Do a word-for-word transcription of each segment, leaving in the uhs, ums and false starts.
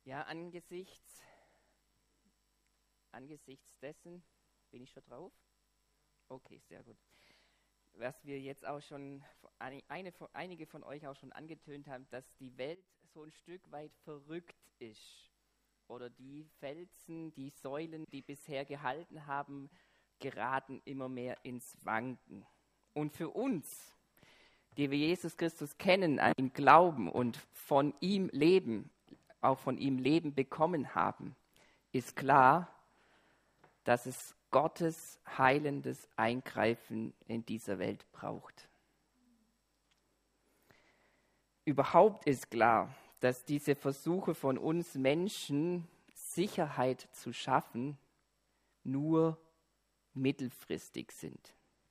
Ja, angesichts, angesichts dessen, bin ich schon drauf? Okay, sehr gut. Was wir jetzt auch schon, eine, einige von euch auch schon angetönt haben, dass die Welt so ein Stück weit verrückt ist. Oder die Felsen, die Säulen, die bisher gehalten haben, geraten immer mehr ins Wanken. Und für uns, die wir Jesus Christus kennen, an ihn glauben und von ihm leben, auch von ihm Leben bekommen haben, ist klar, dass es Gottes heilendes Eingreifen in dieser Welt braucht. Überhaupt ist klar, dass diese Versuche von uns Menschen, Sicherheit zu schaffen, nur mittelfristig sind.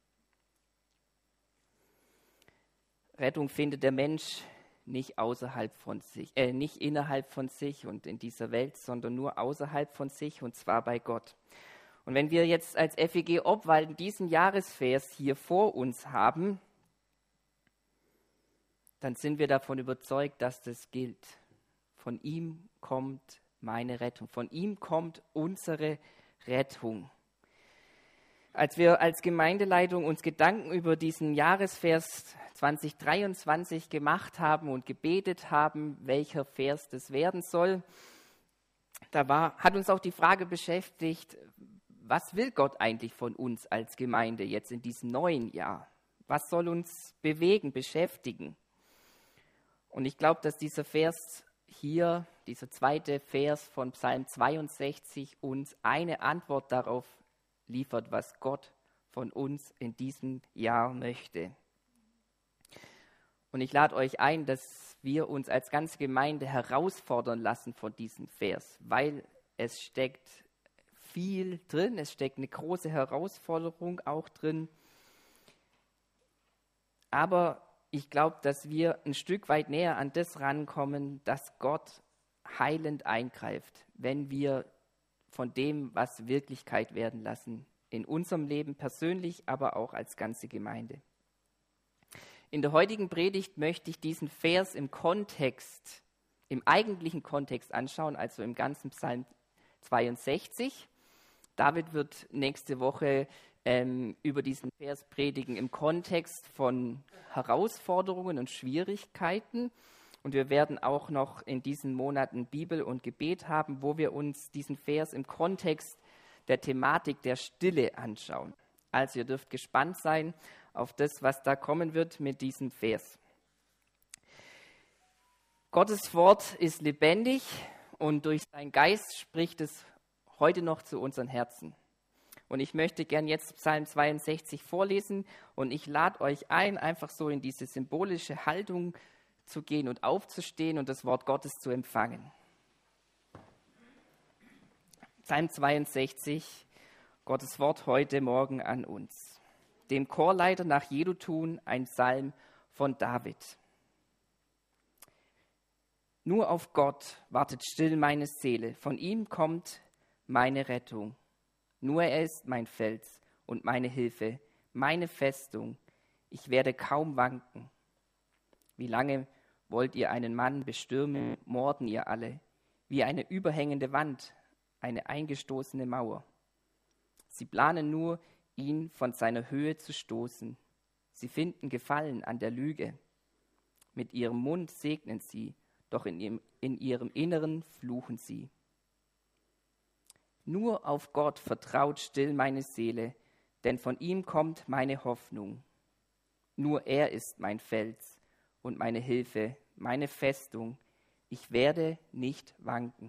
Rettung findet der Mensch nicht außerhalb von sich, äh, nicht innerhalb von sich und in dieser Welt, sondern nur außerhalb von sich, und zwar bei Gott. Und wenn wir jetzt als F E G Obwalden diesen Jahresvers hier vor uns haben, dann sind wir davon überzeugt, dass das gilt. Von ihm kommt meine Rettung, von ihm kommt unsere Rettung. Als wir als Gemeindeleitung uns Gedanken über diesen Jahresvers zwanzig dreiundzwanzig gemacht haben und gebetet haben, welcher Vers das werden soll, da war, hat uns auch die Frage beschäftigt, was will Gott eigentlich von uns als Gemeinde jetzt in diesem neuen Jahr? Was soll uns bewegen, beschäftigen? Und ich glaube, dass dieser Vers hier, dieser zweite Vers von Psalm zweiundsechzig, uns eine Antwort darauf liefert, was Gott von uns in diesem Jahr möchte. Und ich lade euch ein, dass wir uns als ganze Gemeinde herausfordern lassen von diesem Vers, weil es steckt viel drin, es steckt eine große Herausforderung auch drin. Aber ich glaube, dass wir ein Stück weit näher an das rankommen, dass Gott heilend eingreift, wenn wir von dem, was Wirklichkeit werden lassen, in unserem Leben persönlich, aber auch als ganze Gemeinde. In der heutigen Predigt möchte ich diesen Vers im Kontext, im eigentlichen Kontext anschauen, also im ganzen Psalm zweiundsechzig. David wird nächste Woche ähm, über diesen Vers predigen im Kontext von Herausforderungen und Schwierigkeiten. Und wir werden auch noch in diesen Monaten Bibel und Gebet haben, wo wir uns diesen Vers im Kontext der Thematik der Stille anschauen. Also ihr dürft gespannt sein auf das, was da kommen wird mit diesem Vers. Gottes Wort ist lebendig und durch seinen Geist spricht es heute noch zu unseren Herzen. Und ich möchte gern jetzt Psalm zweiundsechzig vorlesen und ich lade euch ein, einfach so in diese symbolische Haltung zu gehen und aufzustehen und das Wort Gottes zu empfangen. Psalm zweiundsechzig, Gottes Wort heute Morgen an uns. Dem Chorleiter nach Jedutun ein Psalm von David. Nur auf Gott wartet still meine Seele, von ihm kommt meine Rettung. Nur er ist mein Fels und meine Hilfe, meine Festung. Ich werde kaum wanken. Wie lange wollt ihr einen Mann bestürmen, morden ihr alle, wie eine überhängende Wand, eine eingestoßene Mauer. Sie planen nur, ihn von seiner Höhe zu stoßen. Sie finden Gefallen an der Lüge. Mit ihrem Mund segnen sie, doch in ihrem, in ihrem Inneren fluchen sie. Nur auf Gott vertraut still meine Seele, denn von ihm kommt meine Hoffnung. Nur er ist mein Fels und meine Hilfe, meine Festung. Ich werde nicht wanken.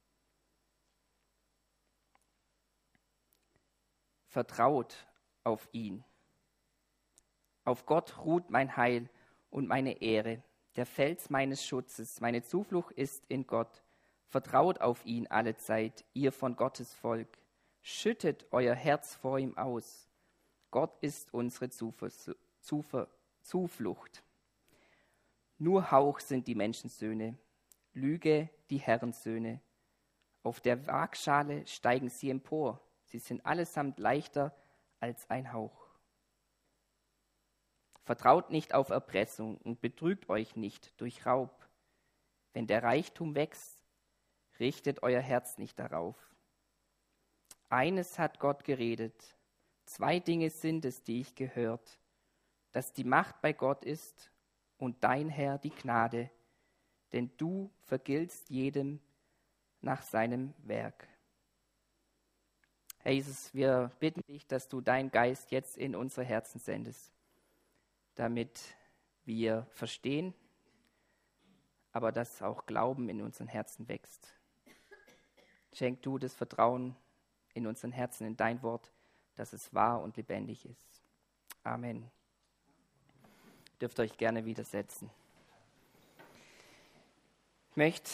Vertraut auf ihn. Auf Gott ruht mein Heil und meine Ehre, der Fels meines Schutzes. Meine Zuflucht ist in Gott. Vertraut auf ihn alle Zeit, ihr von Gottes Volk. Schüttet euer Herz vor ihm aus. Gott ist unsere Zuver- Zuver- Zuflucht. Nur Hauch sind die Menschensöhne, Lüge die Herrensöhne. Auf der Waagschale steigen sie empor. Sie sind allesamt leichter als ein Hauch. Vertraut nicht auf Erpressung und betrügt euch nicht durch Raub. Wenn der Reichtum wächst, richtet euer Herz nicht darauf. Eines hat Gott geredet, zwei Dinge sind es, die ich gehört, dass die Macht bei Gott ist und dein Herr die Gnade, denn du vergiltst jedem nach seinem Werk. Herr Jesus, wir bitten dich, dass du deinen Geist jetzt in unsere Herzen sendest, damit wir verstehen, aber dass auch Glauben in unseren Herzen wächst. Schenk du das Vertrauen in unseren Herzen, in dein Wort, dass es wahr und lebendig ist. Amen. Ihr dürft euch gerne widersetzen. Ich möchte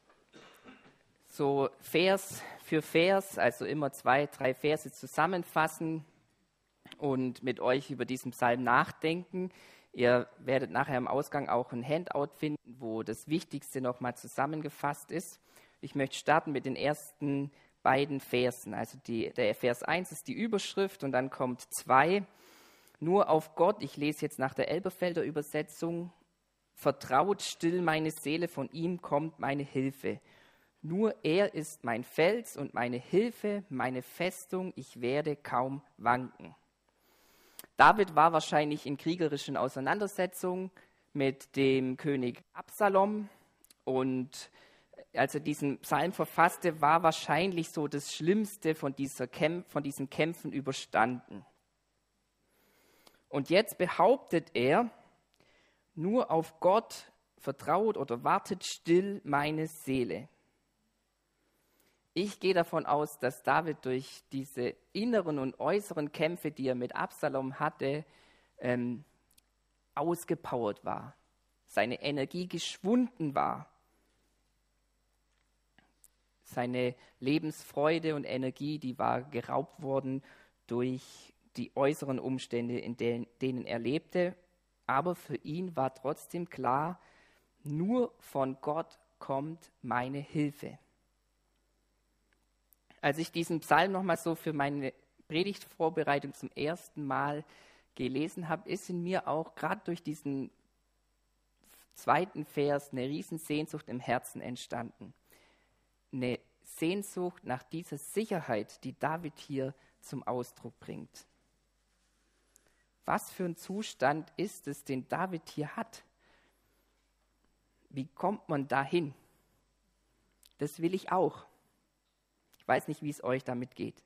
so Vers für Vers, also immer zwei, drei Verse zusammenfassen und mit euch über diesen Psalm nachdenken. Ihr werdet nachher im Ausgang auch ein Handout finden, wo das Wichtigste nochmal zusammengefasst ist. Ich möchte starten mit den ersten beiden Versen. Also die, der Vers eins ist die Überschrift und dann kommt zwei. Nur auf Gott, ich lese jetzt nach der Elberfelder Übersetzung, vertraut still meine Seele, von ihm kommt meine Hilfe. Nur er ist mein Fels und meine Hilfe, meine Festung, ich werde kaum wanken. David war wahrscheinlich in kriegerischen Auseinandersetzungen mit dem König Absalom und als er diesen Psalm verfasste, war wahrscheinlich so das Schlimmste von, dieser Kämp- von diesen Kämpfen überstanden. Und jetzt behauptet er, nur auf Gott vertraut oder wartet still meine Seele. Ich gehe davon aus, dass David durch diese inneren und äußeren Kämpfe, die er mit Absalom hatte, ähm, ausgepowert war, seine Energie geschwunden war. Seine Lebensfreude und Energie, die war geraubt worden durch die äußeren Umstände, in denen, denen er lebte. Aber für ihn war trotzdem klar, nur von Gott kommt meine Hilfe. Als ich diesen Psalm nochmal so für meine Predigtvorbereitung zum ersten Mal gelesen habe, ist in mir auch gerade durch diesen zweiten Vers eine Riesensehnsucht im Herzen entstanden. Eine Sehnsucht nach dieser Sicherheit, die David hier zum Ausdruck bringt. Was für ein Zustand ist es, den David hier hat? Wie kommt man dahin? Das will ich auch. Ich weiß nicht, wie es euch damit geht.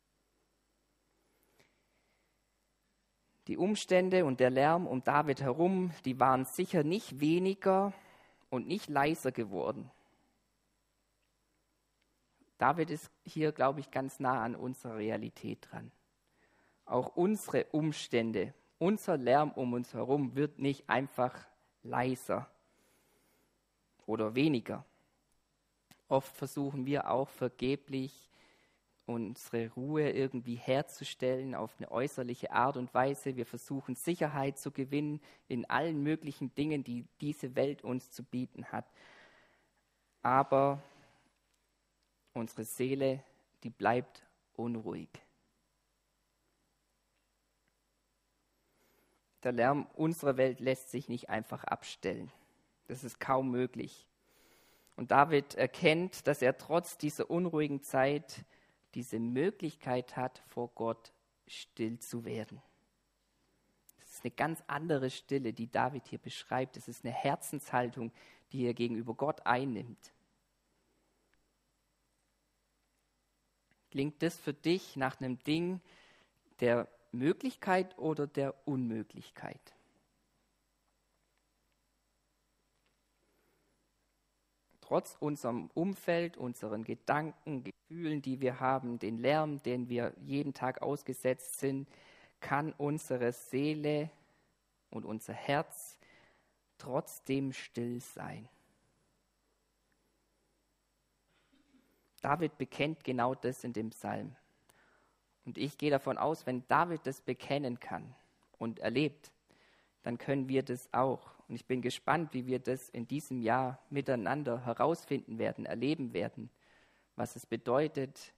Die Umstände und der Lärm um David herum, die waren sicher nicht weniger und nicht leiser geworden. David ist hier, glaube ich, ganz nah an unserer Realität dran. Auch unsere Umstände, unser Lärm um uns herum wird nicht einfach leiser oder weniger. Oft versuchen wir auch vergeblich, unsere Ruhe irgendwie herzustellen auf eine äußerliche Art und Weise. Wir versuchen Sicherheit zu gewinnen in allen möglichen Dingen, die diese Welt uns zu bieten hat. Aber unsere Seele, die bleibt unruhig. Der Lärm unserer Welt lässt sich nicht einfach abstellen. Das ist kaum möglich. Und David erkennt, dass er trotz dieser unruhigen Zeit diese Möglichkeit hat, vor Gott still zu werden. Das ist eine ganz andere Stille, die David hier beschreibt. Das ist eine Herzenshaltung, die er gegenüber Gott einnimmt. Klingt das für dich nach einem Ding der Möglichkeit oder der Unmöglichkeit? Trotz unserem Umfeld, unseren Gedanken, Gefühlen, die wir haben, den Lärm, den wir jeden Tag ausgesetzt sind, kann unsere Seele und unser Herz trotzdem still sein. David bekennt genau das in dem Psalm. Und ich gehe davon aus, wenn David das bekennen kann und erlebt, dann können wir das auch. Und ich bin gespannt, wie wir das in diesem Jahr miteinander herausfinden werden, erleben werden, was es bedeutet,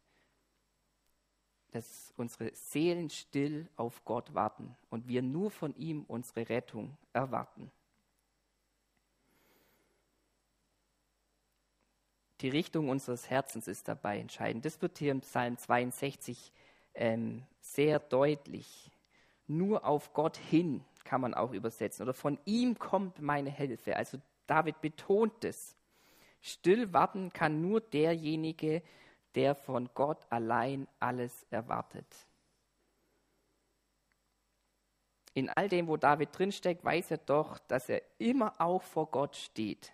dass unsere Seelen still auf Gott warten und wir nur von ihm unsere Rettung erwarten. Die Richtung unseres Herzens ist dabei entscheidend. Das wird hier im Psalm zweiundsechzig ähm, sehr deutlich. Nur auf Gott hin kann man auch übersetzen. Oder von ihm kommt meine Hilfe. Also David betont es. Still warten kann nur derjenige, der von Gott allein alles erwartet. In all dem, wo David drinsteckt, weiß er doch, dass er immer auch vor Gott steht.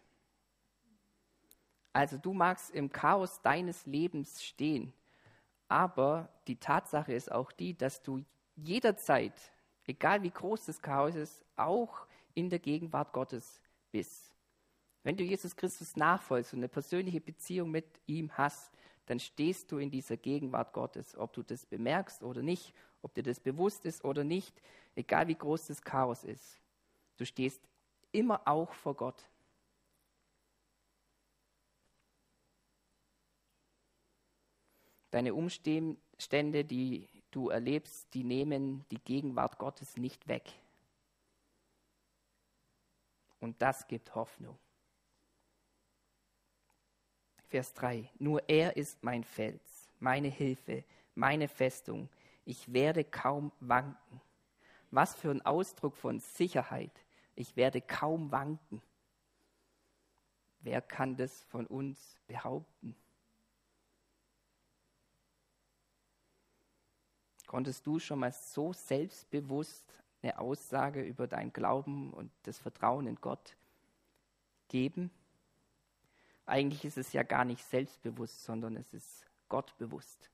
Also du magst im Chaos deines Lebens stehen, aber die Tatsache ist auch die, dass du jederzeit, egal wie groß das Chaos ist, auch in der Gegenwart Gottes bist. Wenn du Jesus Christus nachfolgst und eine persönliche Beziehung mit ihm hast, dann stehst du in dieser Gegenwart Gottes, ob du das bemerkst oder nicht, ob dir das bewusst ist oder nicht, egal wie groß das Chaos ist. Du stehst immer auch vor Gott. Deine Umstände, die du erlebst, die nehmen die Gegenwart Gottes nicht weg. Und das gibt Hoffnung. Vers drei. Nur er ist mein Fels, meine Hilfe, meine Festung. Ich werde kaum wanken. Was für ein Ausdruck von Sicherheit. Ich werde kaum wanken. Wer kann das von uns behaupten? Konntest du schon mal so selbstbewusst eine Aussage über deinen Glauben und das Vertrauen in Gott geben? Eigentlich ist es ja gar nicht selbstbewusst, sondern es ist gottbewusst.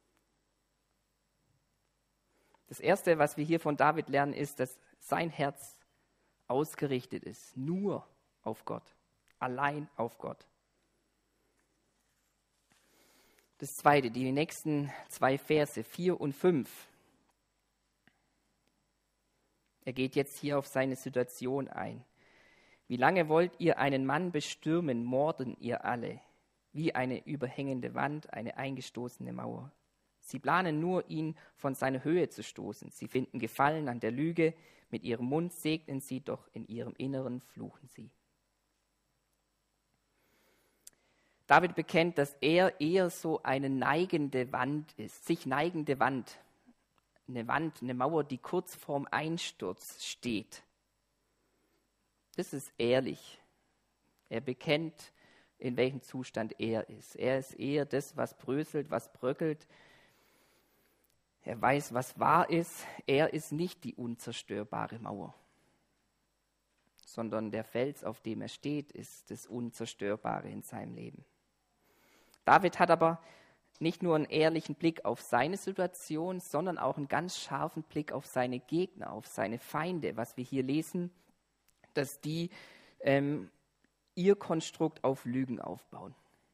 Das Erste, was wir hier von David lernen, ist, dass sein Herz ausgerichtet ist, nur auf Gott, allein auf Gott. Das Zweite, die nächsten zwei Verse, vier und fünf. Er geht jetzt hier auf seine Situation ein. Wie lange wollt ihr einen Mann bestürmen, morden ihr alle, wie eine überhängende Wand, eine eingestoßene Mauer. Sie planen nur, ihn von seiner Höhe zu stoßen. Sie finden Gefallen an der Lüge, mit ihrem Mund segnen sie, doch in ihrem Inneren fluchen sie. David bekennt, dass er eher so eine neigende Wand ist, sich neigende Wand. Eine Wand, eine Mauer, die kurz vorm Einsturz steht. Das ist ehrlich. Er bekennt, in welchem Zustand er ist. Er ist eher das, was bröselt, was bröckelt. Er weiß, was wahr ist. Er ist nicht die unzerstörbare Mauer, sondern der Fels, auf dem er steht, ist das Unzerstörbare in seinem Leben. David hat aber nicht nur einen ehrlichen Blick auf seine Situation, sondern auch einen ganz scharfen Blick auf seine Gegner, auf seine Feinde. Was wir hier lesen, dass die ähm, ihr Konstrukt auf Lügen aufbauen.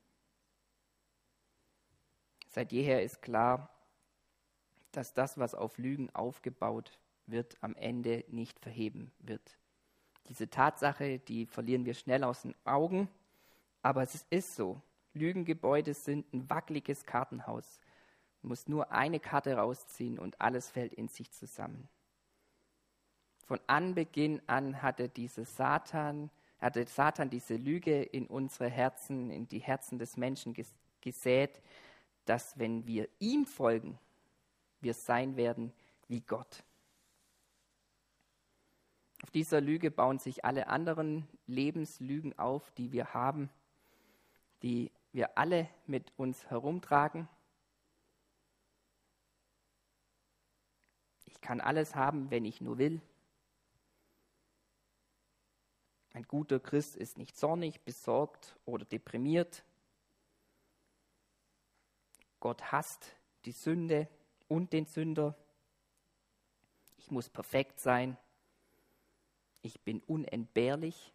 Seit jeher ist klar, dass das, was auf Lügen aufgebaut wird, am Ende nicht verheben wird. Diese Tatsache, die verlieren wir schnell aus den Augen, aber es ist so. Lügengebäude sind ein wackeliges Kartenhaus. Man muss nur eine Karte rausziehen und alles fällt in sich zusammen. Von Anbeginn an hatte dieser Satan, hatte Satan diese Lüge in unsere Herzen, in die Herzen des Menschen ges- gesät, dass wenn wir ihm folgen, wir sein werden wie Gott. Auf dieser Lüge bauen sich alle anderen Lebenslügen auf, die wir haben, die wir alle mit uns herumtragen. Ich kann alles haben, wenn ich nur will. Ein guter Christ ist nicht zornig, besorgt oder deprimiert. Gott hasst die Sünde und den Sünder. Ich muss perfekt sein. Ich bin unentbehrlich.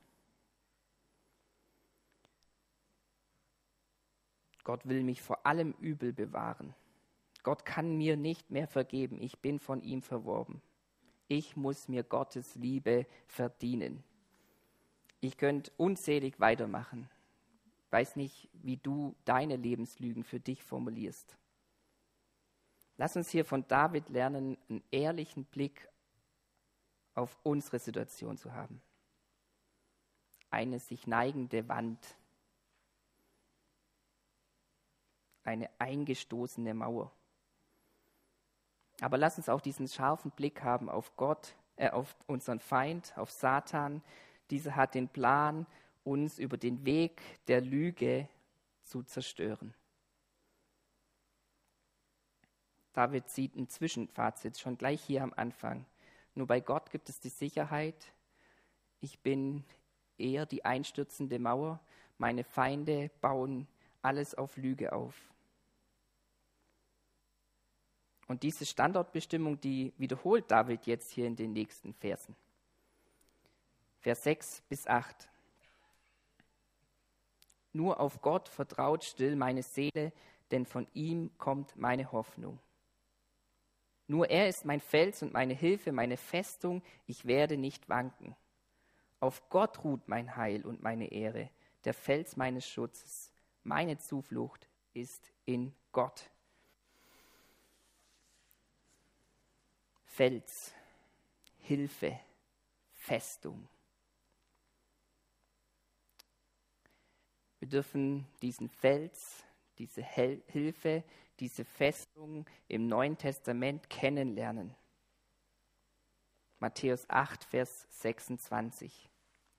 Gott will mich vor allem Übel bewahren. Gott kann mir nicht mehr vergeben. Ich bin von ihm verworben. Ich muss mir Gottes Liebe verdienen. Ich könnte unzählig weitermachen. Ich weiß nicht, wie du deine Lebenslügen für dich formulierst. Lass uns hier von David lernen, einen ehrlichen Blick auf unsere Situation zu haben. Eine sich neigende Wand. eine eingestoßene Mauer. Aber lass uns auch diesen scharfen Blick haben auf Gott, äh, auf unseren Feind, auf Satan. Dieser hat den Plan, uns über den Weg der Lüge zu zerstören. David zieht ein Zwischenfazit, schon gleich hier am Anfang. Nur bei Gott gibt es die Sicherheit, ich bin eher die einstürzende Mauer, meine Feinde bauen alles auf Lüge auf. Und diese Standortbestimmung, die wiederholt David jetzt hier in den nächsten Versen. Vers sechs bis acht. Nur auf Gott vertraut still meine Seele, denn von ihm kommt meine Hoffnung. Nur er ist mein Fels und meine Hilfe, meine Festung, ich werde nicht wanken. Auf Gott ruht mein Heil und meine Ehre, der Fels meines Schutzes. Meine Zuflucht ist in Gott. Fels, Hilfe, Festung. Wir dürfen diesen Fels, diese Hel- Hilfe, diese Festung im Neuen Testament kennenlernen. Matthäus acht, Vers sechsundzwanzig.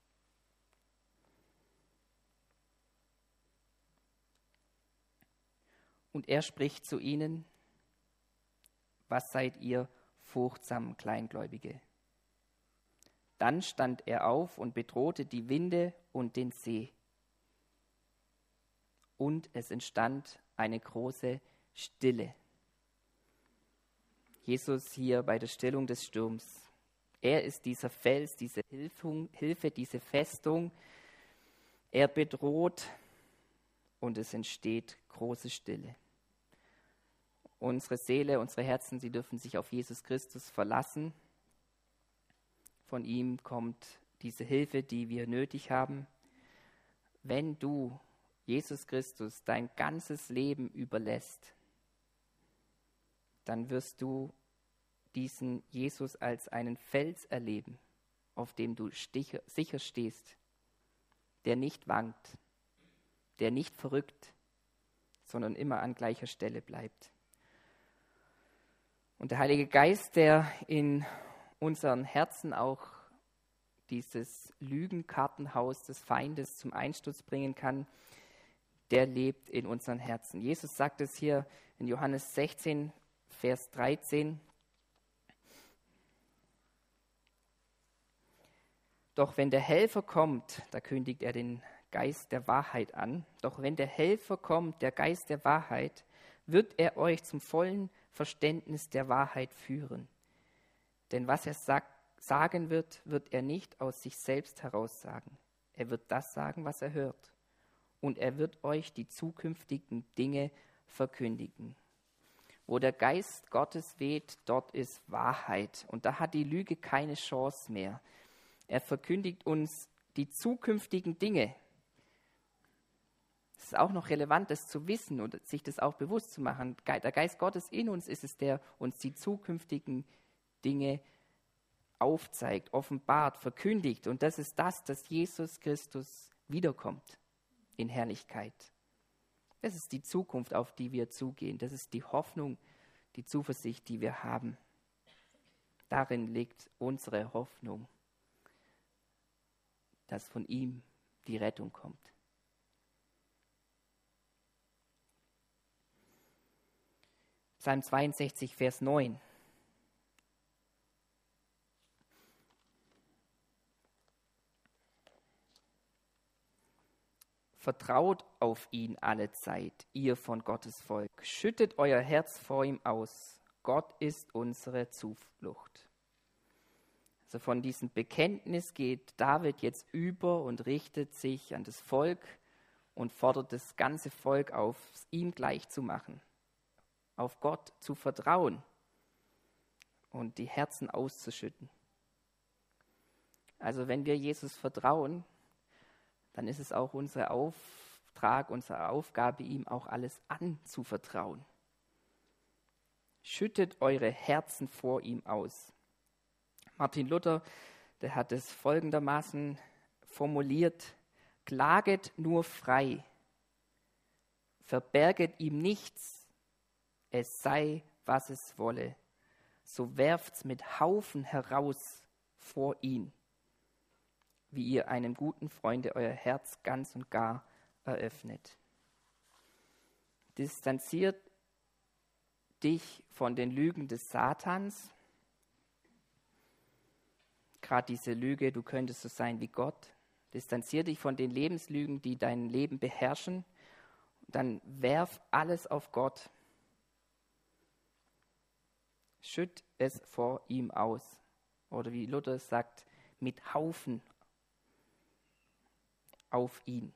Und er spricht zu ihnen: Was seid ihr furchtsam Kleingläubige? Dann stand er auf und bedrohte die Winde und den See. Und es entstand eine große Stille. Jesus hier bei der Stillung des Sturms. Er ist dieser Fels, diese Hilfe, diese Festung. Er bedroht und es entsteht große Stille. Unsere Seele, unsere Herzen, sie dürfen sich auf Jesus Christus verlassen. Von ihm kommt diese Hilfe, die wir nötig haben. Wenn du Jesus Christus dein ganzes Leben überlässt, dann wirst du diesen Jesus als einen Fels erleben, auf dem du sicher stehst, der nicht wankt, der nicht verrückt, sondern immer an gleicher Stelle bleibt. Und der Heilige Geist, der in unseren Herzen auch dieses Lügenkartenhaus des Feindes zum Einsturz bringen kann, der lebt in unseren Herzen. Jesus sagt es hier in Johannes sechzehn, Vers dreizehn. Doch wenn der Helfer kommt, da kündigt er den Geist der Wahrheit an, doch wenn der Helfer kommt, der Geist der Wahrheit, wird er euch zum vollen Verständnis der Wahrheit führen. Denn was er sagt, sagen wird, wird er nicht aus sich selbst heraus sagen. Er wird das sagen, was er hört. Und er wird euch die zukünftigen Dinge verkündigen. Wo der Geist Gottes weht, dort ist Wahrheit. Und da hat die Lüge keine Chance mehr. Er verkündigt uns die zukünftigen Dinge. Es ist auch noch relevant, das zu wissen und sich das auch bewusst zu machen. Der Geist Gottes in uns ist es, der uns die zukünftigen Dinge aufzeigt, offenbart, verkündigt. Und das ist das, dass Jesus Christus wiederkommt in Herrlichkeit. Das ist die Zukunft, auf die wir zugehen. Das ist die Hoffnung, die Zuversicht, die wir haben. Darin liegt unsere Hoffnung, dass von ihm die Rettung kommt. Psalm zweiundsechzig, Vers neun. Vertraut auf ihn alle Zeit, ihr von Gottes Volk. Schüttet euer Herz vor ihm aus. Gott ist unsere Zuflucht. Also von diesem Bekenntnis geht David jetzt über und richtet sich an das Volk und fordert das ganze Volk auf, ihm gleich zu machen, auf Gott zu vertrauen und die Herzen auszuschütten. Also wenn wir Jesus vertrauen, dann ist es auch unser Auftrag, unsere Aufgabe, ihm auch alles anzuvertrauen. Schüttet eure Herzen vor ihm aus. Martin Luther, der hat es folgendermaßen formuliert: Klaget nur frei Verberget ihm nichts, es sei, was es wolle. So werft's mit Haufen heraus vor ihn, wie ihr einem guten Freunde euer Herz ganz und gar eröffnet. Distanziert dich von den Lügen des Satans. Gerade diese Lüge, du könntest so sein wie Gott. Distanzier dich von den Lebenslügen, die dein Leben beherrschen. Dann werf alles auf Gott. Schütt es vor ihm aus. Oder wie Luther sagt, mit Haufen auf ihn.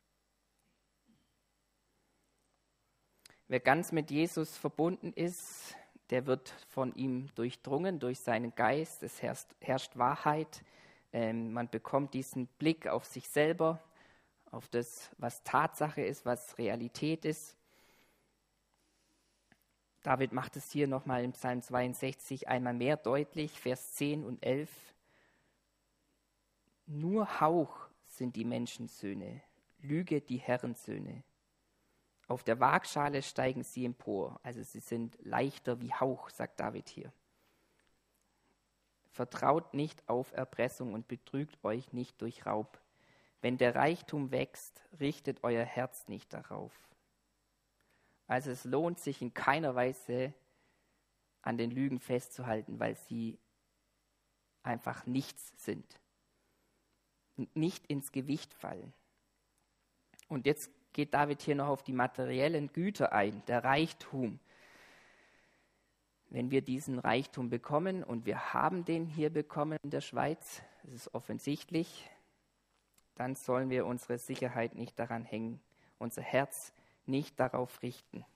Wer ganz mit Jesus verbunden ist, der wird von ihm durchdrungen durch seinen Geist. Es herrscht, herrscht Wahrheit. Ähm, man bekommt diesen Blick auf sich selber, auf das, was Tatsache ist, was Realität ist. David macht es hier nochmal im Psalm zweiundsechzig einmal mehr deutlich, Vers zehn und elf. Nur Hauch sind die Menschensöhne, Lüge die Herrensöhne. Auf der Waagschale steigen sie empor, also sie sind leichter wie Hauch, sagt David hier. Vertraut nicht auf Erpressung und betrügt euch nicht durch Raub. Wenn der Reichtum wächst, richtet euer Herz nicht darauf. Also es lohnt sich in keiner Weise an den Lügen festzuhalten, weil sie einfach nichts sind. Und nicht ins Gewicht fallen. Und jetzt geht David hier noch auf die materiellen Güter ein, der Reichtum. Wenn wir diesen Reichtum bekommen, und wir haben den hier bekommen in der Schweiz, das ist offensichtlich, dann sollen wir unsere Sicherheit nicht daran hängen, unser Herz nicht darauf richten.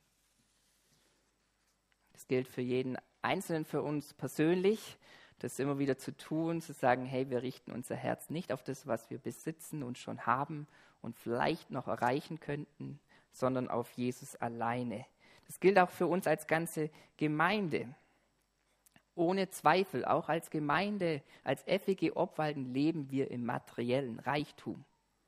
Das gilt für jeden Einzelnen, für uns persönlich, das immer wieder zu tun, zu sagen, hey, wir richten unser Herz nicht auf das, was wir besitzen und schon haben und vielleicht noch erreichen könnten, sondern auf Jesus alleine. Das gilt auch für uns als ganze Gemeinde. Ohne Zweifel, auch als Gemeinde, als F E G Obwalden leben wir im materiellen Reichtum.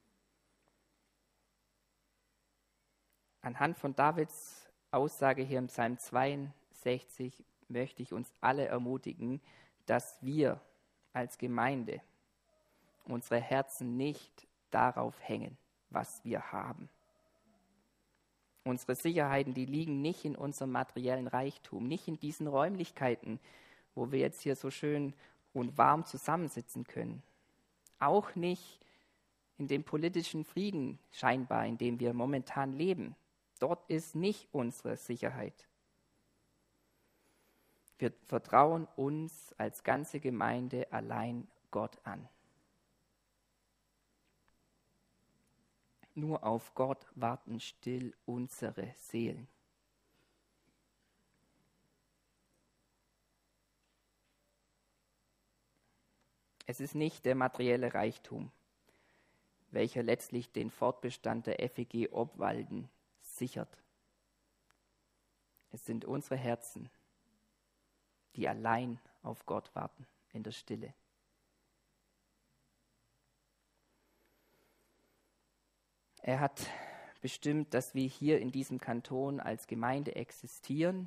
Anhand von Davids Aussage hier im Psalm zweiundsechzig möchte ich uns alle ermutigen, dass wir als Gemeinde unsere Herzen nicht darauf hängen, was wir haben. Unsere Sicherheiten, die liegen nicht in unserem materiellen Reichtum, nicht in diesen Räumlichkeiten, wo wir jetzt hier so schön und warm zusammensitzen können. Auch nicht in dem politischen Frieden scheinbar, in dem wir momentan leben. Dort ist nicht unsere Sicherheit. Wir vertrauen uns als ganze Gemeinde allein Gott an. Nur auf Gott warten still unsere Seelen. Es ist nicht der materielle Reichtum, welcher letztlich den Fortbestand der F E G Obwalden sichert. Es sind unsere Herzen, die allein auf Gott warten in der Stille. Er hat bestimmt, dass wir hier in diesem Kanton als Gemeinde existieren.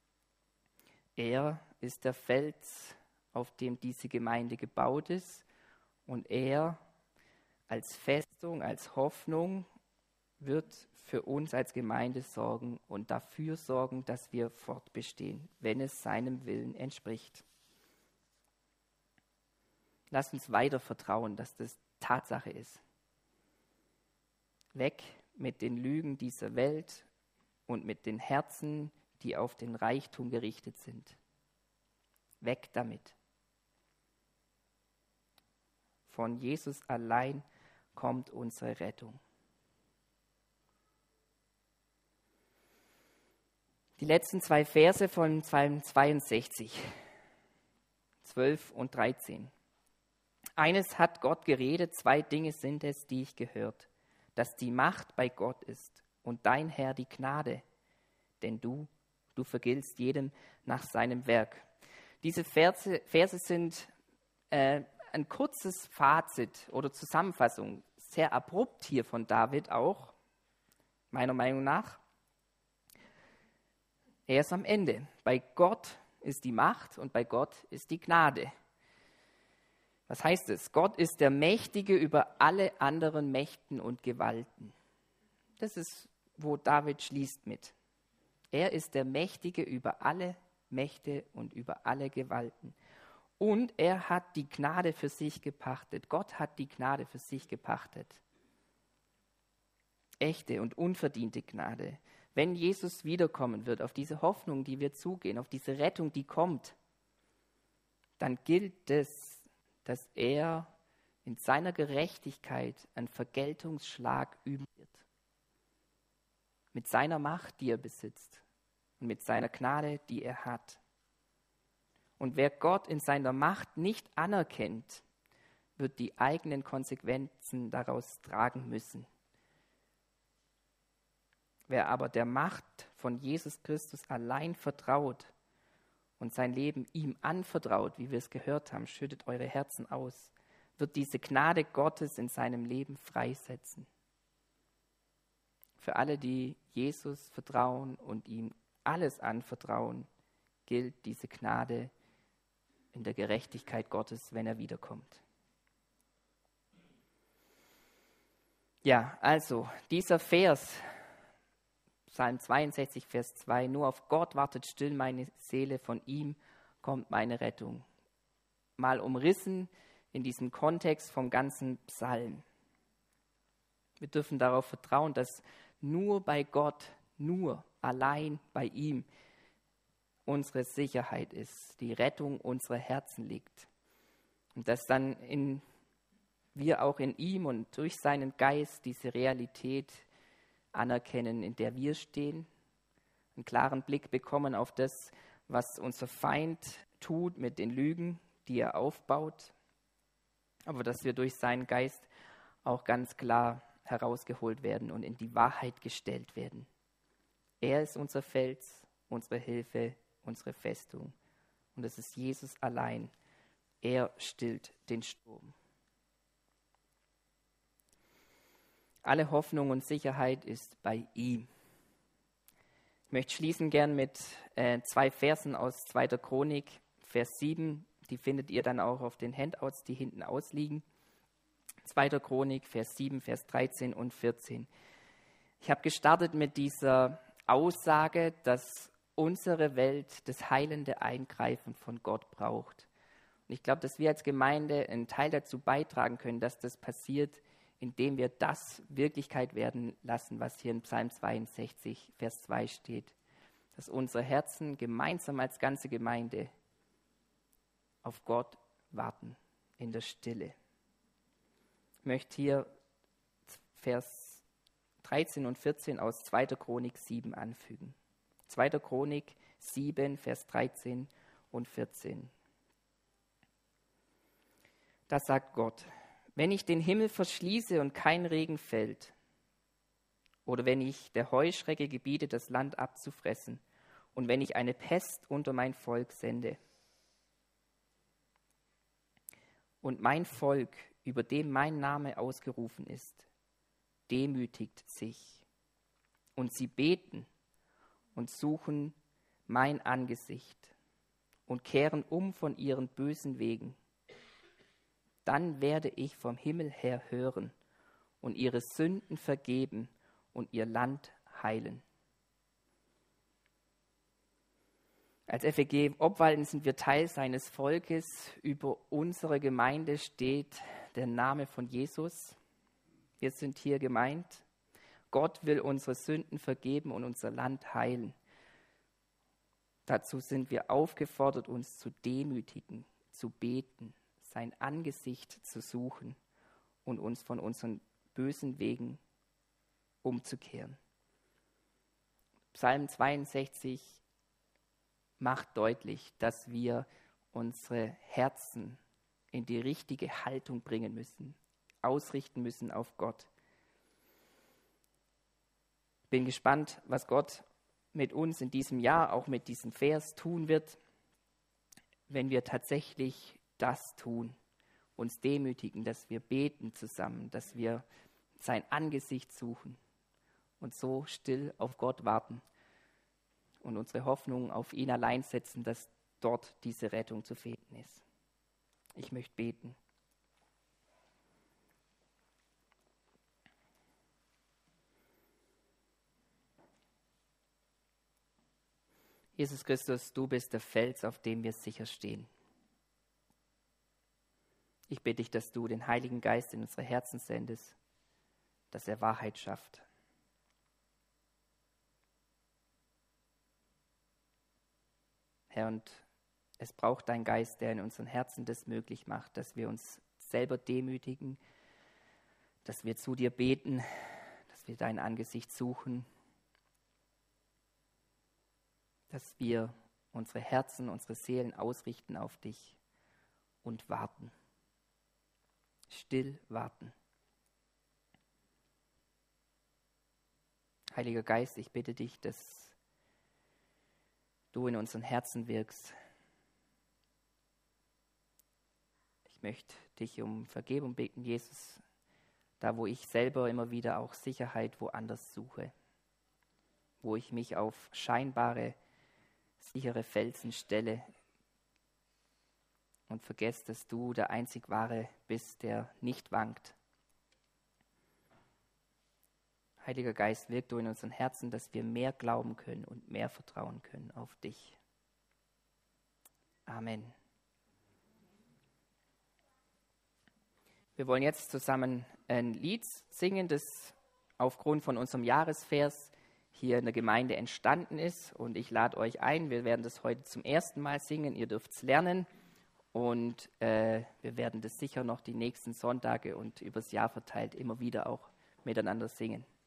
Er ist der Fels, auf dem diese Gemeinde gebaut ist. Und er als Festung, als Hoffnung wird für uns als Gemeinde sorgen und dafür sorgen, dass wir fortbestehen, wenn es seinem Willen entspricht. Lasst uns weiter vertrauen, dass das Tatsache ist. Weg mit den Lügen dieser Welt und mit den Herzen, die auf den Reichtum gerichtet sind. Weg damit. Von Jesus allein kommt unsere Rettung. Die letzten zwei Verse von Psalm zweiundsechzig, zwölf und dreizehn. Eines hat Gott geredet, zwei Dinge sind es, die ich gehört, dass die Macht bei Gott ist und dein Herr die Gnade, denn du, du vergiltst jedem nach seinem Werk. Diese Verse, Verse sind äh, ein kurzes Fazit oder Zusammenfassung, sehr abrupt hier von David auch, meiner Meinung nach. Er ist am Ende. Bei Gott ist die Macht und bei Gott ist die Gnade. Was heißt es? Gott ist der Mächtige über alle anderen Mächten und Gewalten. Das ist, wo David schließt mit. Er ist der Mächtige über alle Mächte und über alle Gewalten. Und er hat die Gnade für sich gepachtet. Gott hat die Gnade für sich gepachtet. Echte und unverdiente Gnade. Wenn Jesus wiederkommen wird, auf diese Hoffnung, die wir zugehen, auf diese Rettung, die kommt, dann gilt es, dass er in seiner Gerechtigkeit einen Vergeltungsschlag üben wird. Mit seiner Macht, die er besitzt und mit seiner Gnade, die er hat. Und wer Gott in seiner Macht nicht anerkennt, wird die eigenen Konsequenzen daraus tragen müssen. Wer aber der Macht von Jesus Christus allein vertraut und sein Leben ihm anvertraut, wie wir es gehört haben, schüttet eure Herzen aus, wird diese Gnade Gottes in seinem Leben freisetzen. Für alle, die Jesus vertrauen und ihm alles anvertrauen, gilt diese Gnade in der Gerechtigkeit Gottes, wenn er wiederkommt. Ja, also dieser Vers, Psalm zweiundsechzig, Vers zwei, nur auf Gott wartet still meine Seele, von ihm kommt meine Rettung. Mal umrissen in diesem Kontext vom ganzen Psalm. Wir dürfen darauf vertrauen, dass nur bei Gott, nur allein bei ihm unsere Sicherheit ist, die Rettung unserer Herzen liegt. Und dass dann in, wir auch in ihm und durch seinen Geist diese Realität anerkennen, in der wir stehen, einen klaren Blick bekommen auf das, was unser Feind tut mit den Lügen, die er aufbaut, aber dass wir durch seinen Geist auch ganz klar herausgeholt werden und in die Wahrheit gestellt werden. Er ist unser Fels, unsere Hilfe, unsere Festung. Und es ist Jesus allein. Er stillt den Sturm. Alle Hoffnung und Sicherheit ist bei ihm. Ich möchte schließen gern mit äh, zwei Versen aus zweiter Chronik, Vers sieben. Die findet ihr dann auch auf den Handouts, die hinten ausliegen. zweiter Chronik, Vers sieben, Vers dreizehn und vierzehn. Ich habe gestartet mit dieser Aussage, dass unsere Welt das heilende Eingreifen von Gott braucht. Und ich glaube, dass wir als Gemeinde einen Teil dazu beitragen können, dass das passiert, indem wir das Wirklichkeit werden lassen, was hier in Psalm zweiundsechzig, Vers zwei steht. Dass unsere Herzen gemeinsam als ganze Gemeinde auf Gott warten, in der Stille. Ich möchte hier Vers dreizehn und vierzehn aus zweiter Chronik sieben anfügen. zweiter Chronik sieben, Vers dreizehn und vierzehn. Da sagt Gott: Wenn ich den Himmel verschließe und kein Regen fällt, oder wenn ich der Heuschrecke gebiete, das Land abzufressen, und wenn ich eine Pest unter mein Volk sende, und mein Volk, über dem mein Name ausgerufen ist, demütigt sich, und sie beten und suchen mein Angesicht und kehren um von ihren bösen Wegen, dann werde ich vom Himmel her hören und ihre Sünden vergeben und ihr Land heilen. Als F E G Obwalden sind wir Teil seines Volkes. Über unsere Gemeinde steht der Name von Jesus. Wir sind hier gemeint. Gott will unsere Sünden vergeben und unser Land heilen. Dazu sind wir aufgefordert, uns zu demütigen, zu beten, sein Angesicht zu suchen und uns von unseren bösen Wegen umzukehren. Psalm zweiundsechzig macht deutlich, dass wir unsere Herzen in die richtige Haltung bringen müssen, ausrichten müssen auf Gott. Ich bin gespannt, was Gott mit uns in diesem Jahr, auch mit diesem Vers tun wird, wenn wir tatsächlich das tun, uns demütigen, dass wir beten zusammen, dass wir sein Angesicht suchen und so still auf Gott warten. und unsere Hoffnung auf ihn allein setzen, dass dort diese Rettung zu finden ist. Ich möchte beten. Jesus Christus, du bist der Fels, auf dem wir sicher stehen. Ich bitte dich, dass du den Heiligen Geist in unsere Herzen sendest, dass er Wahrheit schafft. Herr, und es braucht dein Geist, der in unseren Herzen das möglich macht, dass wir uns selber demütigen, dass wir zu dir beten, dass wir dein Angesicht suchen, dass wir unsere Herzen, unsere Seelen ausrichten auf dich und warten. Still warten. Heiliger Geist, ich bitte dich, dass du in unseren Herzen wirkst. Ich möchte dich um Vergebung bitten, Jesus, da wo ich selber immer wieder auch Sicherheit woanders suche, wo ich mich auf scheinbare, sichere Felsen stelle und vergesse, dass du der einzig Wahre bist, der nicht wankt. Heiliger Geist, wirk du in unseren Herzen, dass wir mehr glauben können und mehr vertrauen können auf dich. Amen. Wir wollen jetzt zusammen ein Lied singen, das aufgrund von unserem Jahresvers hier in der Gemeinde entstanden ist. Und ich lade euch ein, wir werden das heute zum ersten Mal singen. Ihr dürft es lernen. Und äh, wir werden das sicher noch die nächsten Sonntage und übers Jahr verteilt immer wieder auch miteinander singen.